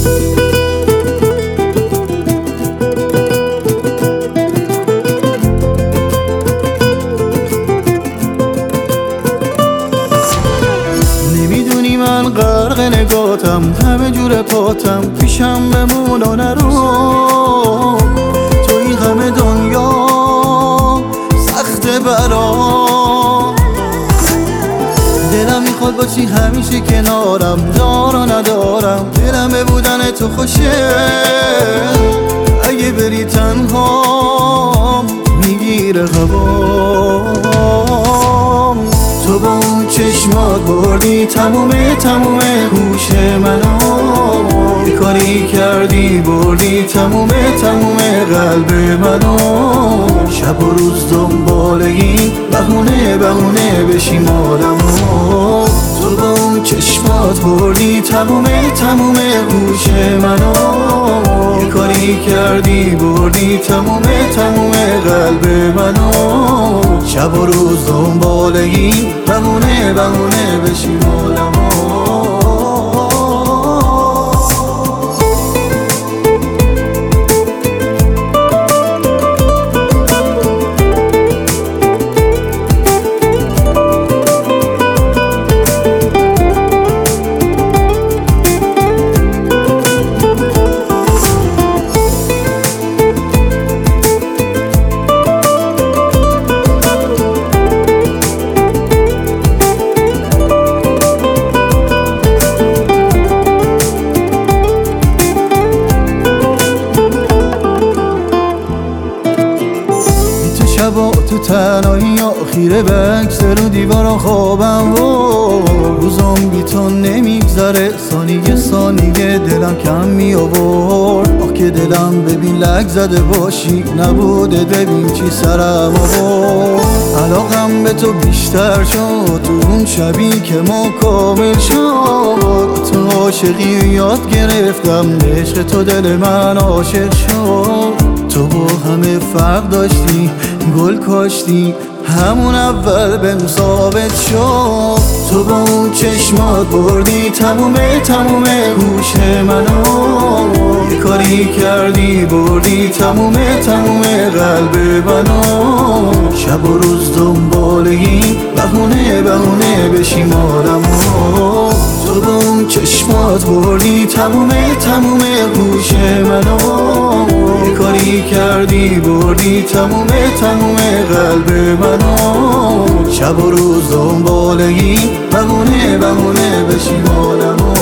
نمیدونی من غرق نگاتم، همه جور پاتم، پیشم بمون و نرو. تو این همه دنیا سخته برام، دلم میخواد باشی همیشه کنارم، دار و ندارم، دلم به بودن تو خوشه. اگه بری تنها میگیره هوام. تو با اون چشمات بردی تمومه هوش منو، یه کاری کردی بردی تمومه قلب منو. شب و روز دنبال این بهونه بشی مالمو. تو با اون چشمات بردی تمومه هوش منو، یه کاری کردی بردی تمومه قلب منو. شب و روز دنبال این بهونه بشی مالمو. شبا تو تنهایی آخیره بکسه رو دیوارا خوابم و روزم بی تو نمیگذره، ثانیه دلم کم می آورد. آخ که دلم ببین لک زده باشی، نبوده ببین چی سرم آورد. علاقم به تو بیشتر شد تو اون شبی که ما کامل شد. تو عاشقی یاد گرفتم، به عشق تو دل من عاشق شد. تو با همه فرق داشتی، گل کاشتی، همون اول بهم ثابت شد. تو با اون چشمات بردی تمومه هوش منو، یه کاری کردی بردی تمومه قلب منو. شب و روز دنبال این بهونه بشی مالمو. تو با اون چشمات بردی تمومه هوش منو، یه کاری کردی بردی تمومه قلب منو. شب و روز دنبال این بهونه بشی مالمو.